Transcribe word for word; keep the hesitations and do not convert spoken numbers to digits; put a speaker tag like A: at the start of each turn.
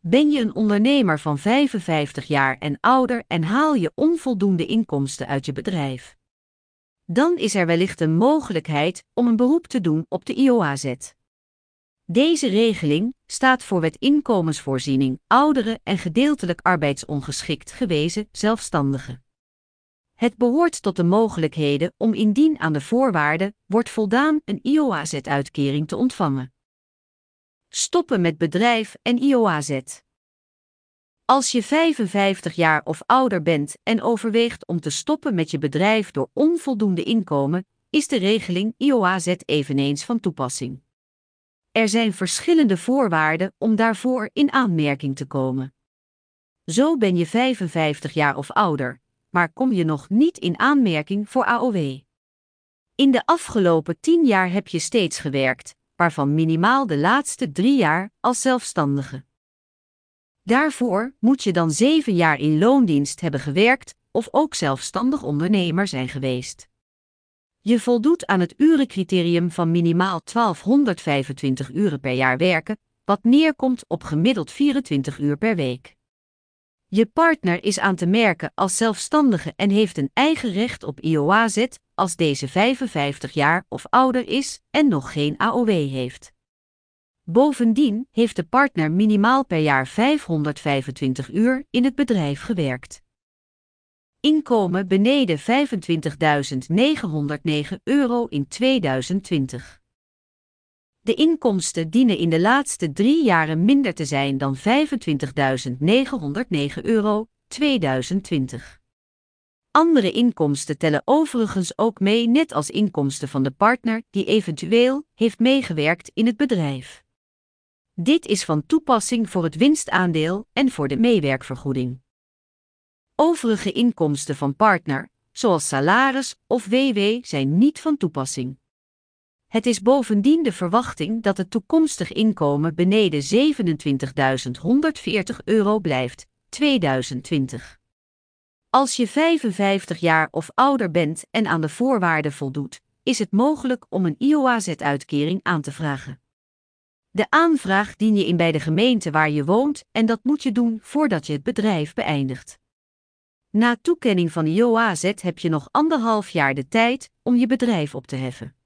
A: Ben je een ondernemer van vijfenvijftig jaar en ouder en haal je onvoldoende inkomsten uit je bedrijf? Dan is er wellicht een mogelijkheid om een beroep te doen op de I O A Z. Deze regeling staat voor Wet Inkomensvoorziening, ouderen en gedeeltelijk arbeidsongeschikt gewezen zelfstandigen. Het behoort tot de mogelijkheden om indien aan de voorwaarden wordt voldaan een I O A Z-uitkering te ontvangen. Stoppen met bedrijf en I O A Z. Als je vijfenvijftig jaar of ouder bent en overweegt om te stoppen met je bedrijf door onvoldoende inkomen, is de regeling I O A Z eveneens van toepassing. Er zijn verschillende voorwaarden om daarvoor in aanmerking te komen. Zo ben je vijfenvijftig jaar of ouder, maar kom je nog niet in aanmerking voor A O W. In de afgelopen tien jaar heb je steeds gewerkt, waarvan minimaal de laatste drie jaar als zelfstandige. Daarvoor moet je dan zeven jaar in loondienst hebben gewerkt of ook zelfstandig ondernemer zijn geweest. Je voldoet aan het urencriterium van minimaal twaalfhonderdvijfentwintig uren per jaar werken, wat neerkomt op gemiddeld vierentwintig uur per week. Je partner is aan te merken als zelfstandige en heeft een eigen recht op I O A Z als deze vijfenvijftig jaar of ouder is en nog geen A O W heeft. Bovendien heeft de partner minimaal per jaar vijfhonderdvijfentwintig uur in het bedrijf gewerkt. Inkomen beneden vijfentwintigduizend negenhonderdnegen euro in tweeduizend twintig. De inkomsten dienen in de laatste drie jaren minder te zijn dan vijfentwintigduizend negenhonderdnegen euro, tweeduizend twintig. Andere inkomsten tellen overigens ook mee, net als inkomsten van de partner die eventueel heeft meegewerkt in het bedrijf. Dit is van toepassing voor het winstaandeel en voor de meewerkvergoeding. Overige inkomsten van partner, zoals salaris of W W, zijn niet van toepassing. Het is bovendien de verwachting dat het toekomstig inkomen beneden zevenentwintigduizend honderdveertig euro blijft, tweeduizend twintig. Als je vijfenvijftig jaar of ouder bent en aan de voorwaarden voldoet, is het mogelijk om een I O A Z-uitkering aan te vragen. De aanvraag dien je in bij de gemeente waar je woont en dat moet je doen voordat je het bedrijf beëindigt. Na toekenning van I O A Z heb je nog anderhalf jaar de tijd om je bedrijf op te heffen.